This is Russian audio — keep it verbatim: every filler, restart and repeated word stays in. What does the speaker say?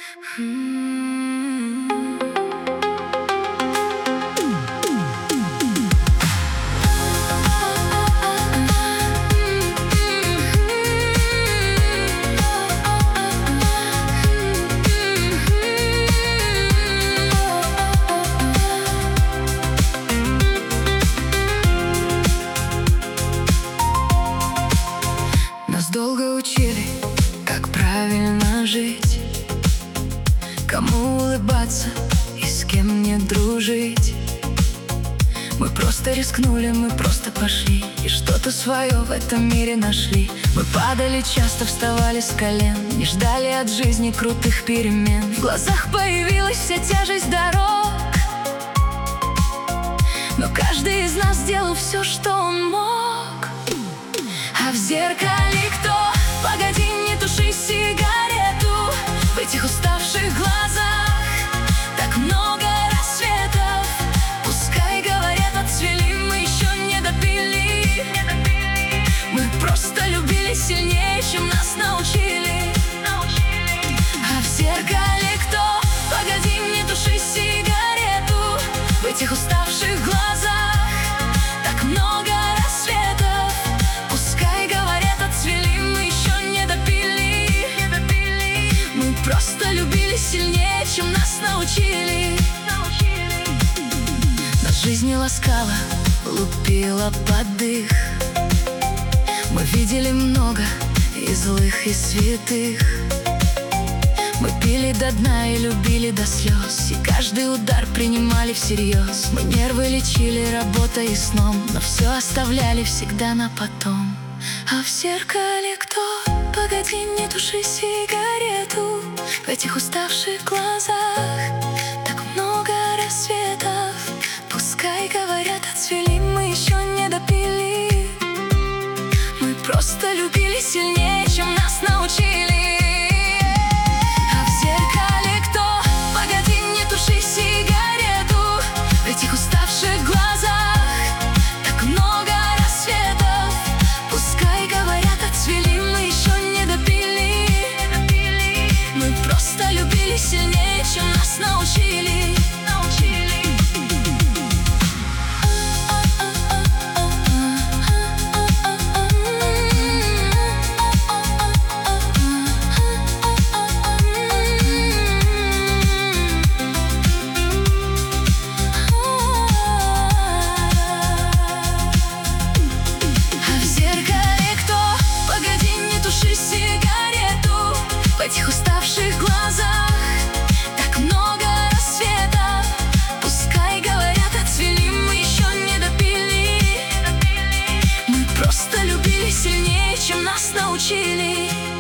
Нас долго учили, как правильно жить, кому улыбаться и с кем не дружить. Мы просто рискнули, мы просто пошли и что-то свое в этом мире нашли. Мы падали, часто вставали с колен, не ждали от жизни крутых перемен. В глазах появилась вся тяжесть дорог, но каждый из нас сделал все, что он мог. А в зеркале кто? Погоди, не туши сигарету. В этих уставших глазах так много рассветов. Пускай говорят, отцвели, мы еще не допили. Мы просто любили сильнее, чем нас научили. А в зеркале кто? Погоди, не туши сигарету. В этих уставших глазах так много рассветов. Пускай говорят, отцвели, мы еще не допили. Мы просто любили сильнее, чем нас научили. Нас жизнь не ласкала, лупила под дых. Мы видели много и злых, и святых. Мы пили до дна и любили до слез, и каждый удар принимали всерьез. Мы нервы лечили работой и сном, но все оставляли всегда на потом. А в зеркале кто? Погоди, не туши сигарету. В этих уставших глазах так много рассветов. Пускай говорят, отцвели, мы еще не допили. Мы просто любили сильнее, чем нас научили. А в зеркале кто? Погоди, не туши сигарету. В этих уставших глазах так много рассветов. Пускай говорят, отцвели, мы еще не допили. Мы просто любили сильнее, чем нас научили. В этих уставших глазах так много рассветов. Пускай говорят, отцвели, мы еще не допили. Мы просто любили сильнее, чем нас научили.